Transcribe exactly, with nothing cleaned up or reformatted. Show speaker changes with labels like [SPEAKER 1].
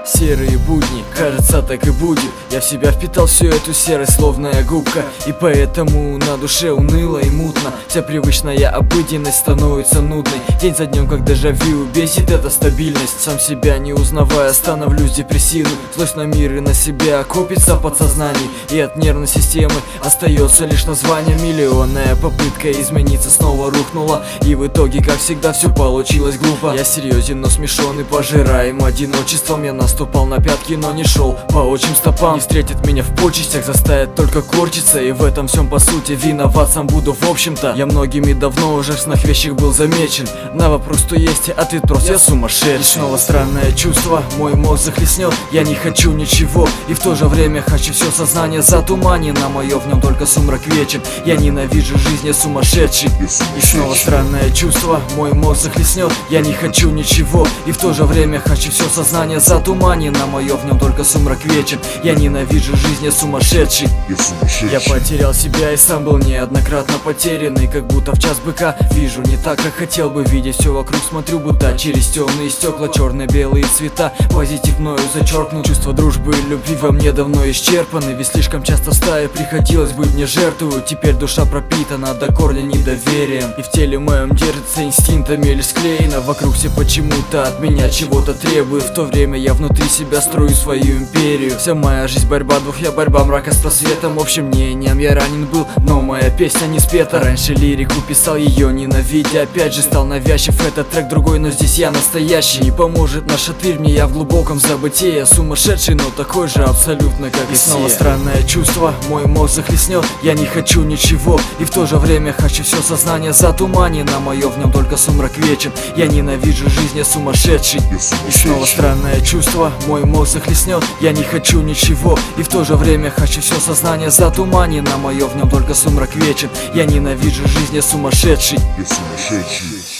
[SPEAKER 1] Серые будни, кажется, так и будет. Я в себя впитал всю эту серость, словно губка. И поэтому на душе уныло и мутно. Вся привычная обыденность становится нудной. День за днем, как дежавю, бесит эта стабильность. Сам себя не узнавая, становлюсь депрессивным. Злость на мир и на себя копится в подсознании. И от нервной системы остается лишь название. Миллионная попытка измениться снова рухнула. И в итоге, как всегда, все получилось глупо. Я серьезен, но смешон и пожираем одиночеством. Я наступал на пятки, но не шел по отчим стопам. Не встретит меня в почестях, заставит только корчиться. И в этом всем по сути виноват сам буду в общем-то. Я многими давно уже в снах вещих был замечен. На вопрос, что есть, ответ прост: я сумасшедший. И снова странное чувство, мой мозг захлестнет. Я не хочу ничего, и в то же время хочу все. Сознание затуманено, мое в нем только сумрак вечен. Я ненавижу жизнь, я сумасшедший. И снова странное чувство, мой мозг захлестнет. Я не хочу ничего, и в то же время хочу все. Сознание затуманено, мое в нем только сумрак вечен. Я ненавижу жизнь, я сумасшедший. Я потерял себя и сам был неоднократно потерянный. Как будто в час быка вижу не так, как хотел бы видеть. Все вокруг смотрю будто через темные стекла. Черно-белые цвета, позитив мною зачеркнут. Чувство дружбы и любви во мне давно исчерпаны. Ведь слишком часто в стае приходилось быть мне жертвою. Теперь душа пропитана до корня недоверием. И в теле моем держится инстинктами лишь склеено. Вокруг все почему-то от меня чего-то требуют. В то время я внутри себя строю свою империю. Вся моя жизнь борьба двух, я борьба мрака с просветом. Общим мнением я ранен был, но моя песня не спета. Раньше лирику писал, ее ненавидя. Опять же стал навязчив этот трек другой, но здесь я настоящий. Не поможет наш ответ мне, я в глубоком забытии. Я сумасшедший, но такой же абсолютно, как и, и все. Снова странное чувство, мой мозг захлестнет. Я не хочу ничего, и в то же время хочу все. Сознание затуманено, мое в нем только сумрак вечен. Я ненавижу жизнь, я сумасшедший. И снова странное чувство, мой мозг захлестнет. Я не хочу ничего, и в то же время хочу все. Сознание затуманено, мое в нем только сумрак вечен. Я ненавижу жизнь, я сумасшедший.
[SPEAKER 2] Я сумасшедший.